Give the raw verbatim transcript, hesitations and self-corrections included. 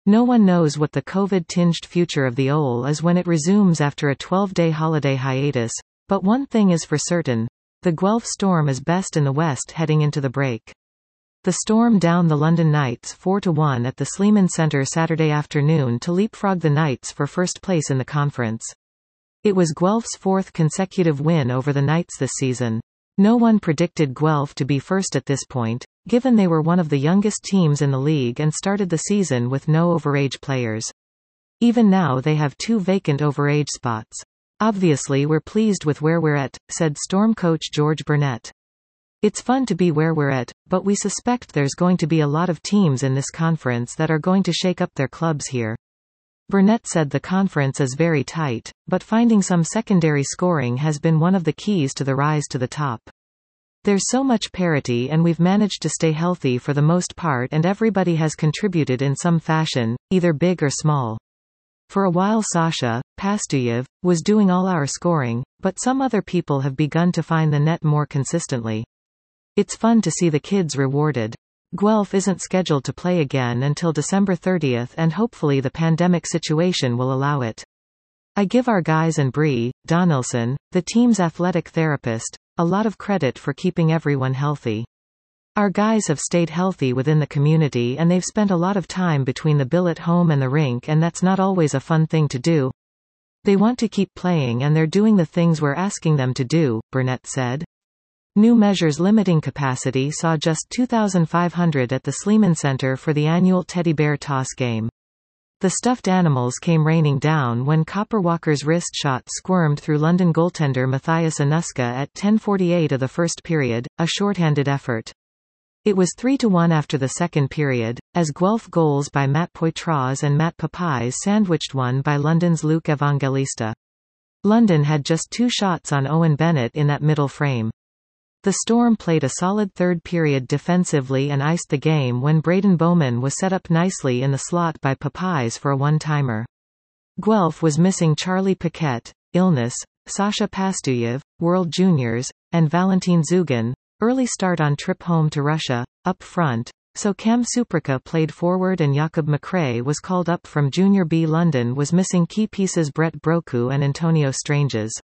No one knows what the COVID-tinged future of the O L is when it resumes after a twelve-day holiday hiatus, but one thing is for certain. The Guelph Storm is best in the West heading into the break. The Storm downed the London Knights four to one at the Sleeman Centre Saturday afternoon to leapfrog the Knights for first place in the conference. It was Guelph's fourth consecutive win over the Knights this season. No one predicted Guelph to be first at this point, given they were one of the youngest teams in the league and started the season with no overage players. Even now they have two vacant overage spots. "Obviously we're pleased with where we're at," said Storm coach George Burnett. "It's fun to be where we're at, but we suspect there's going to be a lot of teams in this conference that are going to shake up their clubs here." Burnett said the conference is very tight, but finding some secondary scoring has been one of the keys to the rise to the top. "There's so much parity and we've managed to stay healthy for the most part and everybody has contributed in some fashion, either big or small. For a while Sasha Pastuyev was doing all our scoring, but some other people have begun to find the net more consistently. It's fun to see the kids rewarded. Guelph isn't scheduled to play again until December thirtieth and hopefully the pandemic situation will allow it. I give our guys and Bree Donaldson, the team's athletic therapist, a lot of credit for keeping everyone healthy. Our guys have stayed healthy within the community and they've spent a lot of time between the billet home and the rink and that's not always a fun thing to do. They want to keep playing and they're doing the things we're asking them to do," Burnett said. New measures limiting capacity saw just two thousand five hundred at the Sleeman Centre for the annual Teddy Bear Toss game. The stuffed animals came raining down when Copper Walker's wrist shot squirmed through London goaltender Matthias Anuska at ten forty-eight of the first period, a shorthanded effort. It was three to one after the second period, as Guelph goals by Matt Poitras and Matt Papais sandwiched one by London's Luke Evangelista. London had just two shots on Owen Bennett in that middle frame. The Storm played a solid third period defensively and iced the game when Braden Bowman was set up nicely in the slot by Papais for a one-timer. Guelph was missing Charlie Paquette, illness, Sasha Pastuyev, World Juniors, and Valentin Zugin, early start on trip home to Russia, up front, so Cam Suprika played forward and Jakub McRae was called up from Junior B. London was missing key pieces Brett Broku and Antonio Stranges.